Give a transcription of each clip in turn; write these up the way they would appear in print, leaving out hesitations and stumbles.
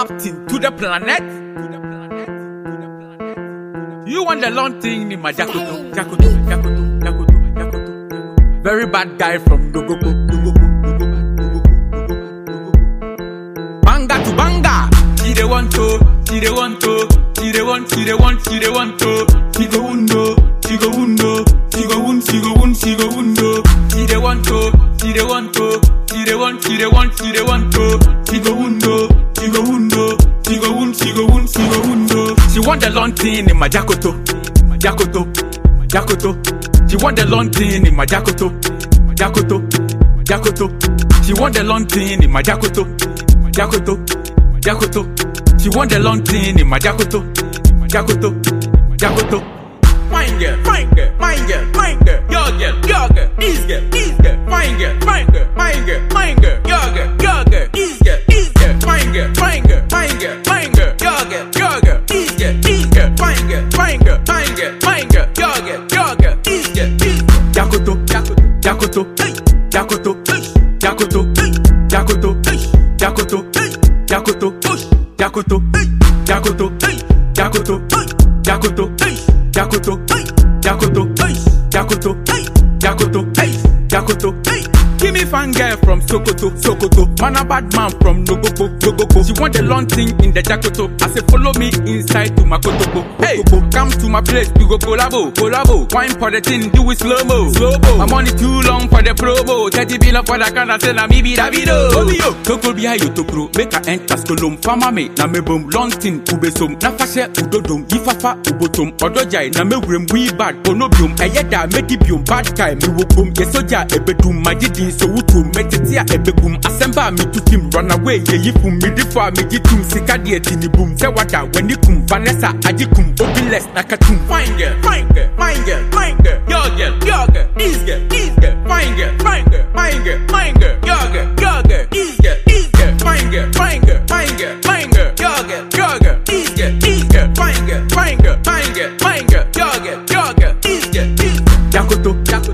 captain to the planet. You want the long thing in my Jakoto. Very bad guy from Dogogo. Banga to banga. She the one to. She the one to. She the one to. She go undo. She go undo. She go un. She go un. She go undo. She the one to. She the one to. She the one to. She go undo. She go undo. She go un. She go un. She go undo. She want the long thing in my Jakoto. She want the long thing in my Jakoto. She want the long thing in my Jakoto. She want the long thing in my Jakoto. Fine girl, your girl, easy girl, fine girl, your girl, easy girl, fine girl, your girl, easy girl, fine girl, your girl, easy girl. Jakoto, give me fan girl from Sokoto. Man a bad man from Nogogo. She want the long thing in the Jakoto. I say follow me inside to my Kotobo. Hey, come to my place, we go collabo. Wine for the thing, do it slow-mo. My money too long for the promo. 30 billion for the kind of thing, me be Davido. Toko behind you to grow, make a enter skolom. Fama me, na me boom, long thing, ubesom. Na fashe, udodom, yifafa, ubotom. Odojai, na me grim, we bad, onobium. Ayeda, medibium, bad guy, me wokum. Yesoja, ebedum, majidin, so utum. Metetia, ebegum, asemba, me to him, run away, ye yifum, me difa, me jitum, sikadi, etini boom. Sewada, when you kum, Vanessa, ajikum, obiles, nakatum. Fine girl, your girl, easy girl, fine girl, your girl, easy girl, fine girl, your girl, easy girl, fine girl, your girl, easy girl. Jakoto,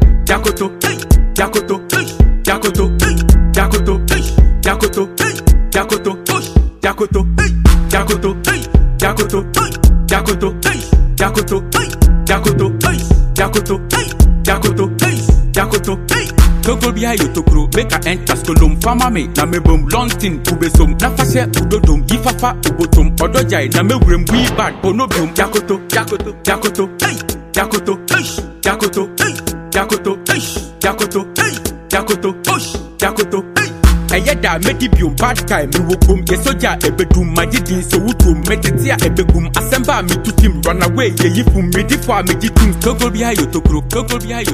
Toko behind you to grow, make a enter skolom. Fama me, na me boom, long thing, ubesom. Na fashe, udodom, yifafa, ubotom. Odojai, na me grim, we bad, onobium. Jakoto. Ayeda, medibium, bad guy, me wokum. Yesoja, ebedum, majidin, so utum. Metetia, ebegum, asemba, me to him, run away, ye yifum, me difa, me jitum. Toko behind you to grow,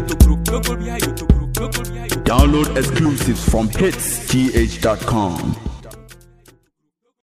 Download exclusives from hitsgh.com.